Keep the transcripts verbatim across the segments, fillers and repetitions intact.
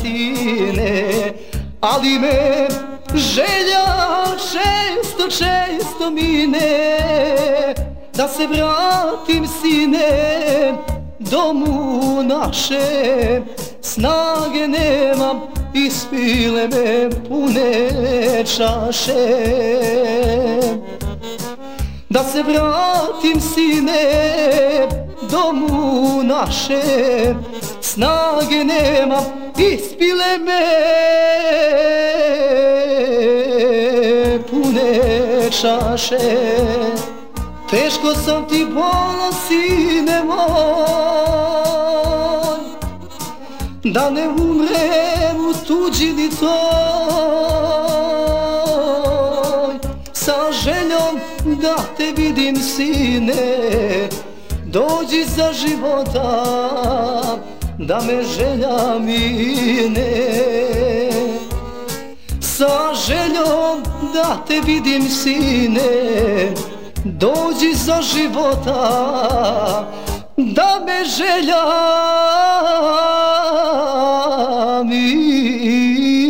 sine, ali me želja često, često mine, da se vratim sine domu naše, snage nemam, ispile me pune čaše. Da se vratim sine domu naše, snage nemam, ispile me pune čaše. Teško sam ti bolan sine moj, da ne umrem u tuđini toj, sa željom da te vidim sine, dođi za života da me želja mine. Sa željom da te vidim sine, dođi za života da me želja mine.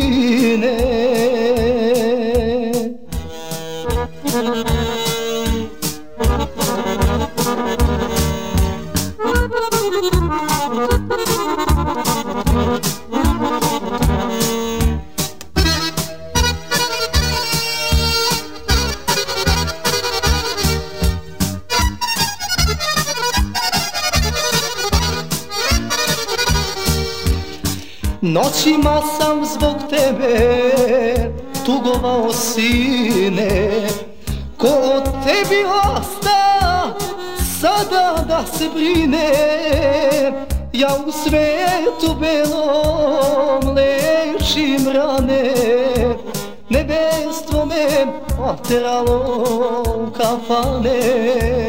Noćima sam zbog tebe tugovao sine, ko o tebi osta sada da se brine. Ja u svetu belom lečim rane, nebestvo me oteralo u kafane.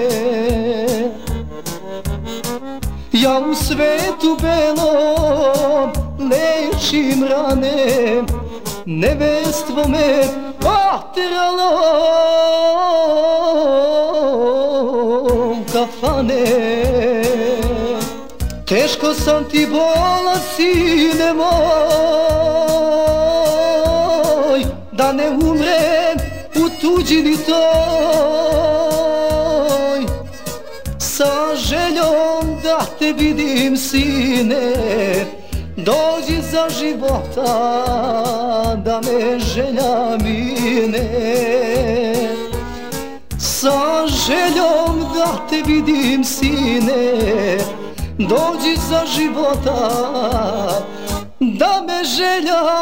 Ja u svetu belom lečim rane, nebestvo me oteralo u kafane. Teško sam ti bolan sine moj, da ne umrem u tuđini toj, sa željom da te vidim sine, dođi za života da me želja mine. Sa željom da te vidim sine, dođi za života da me želja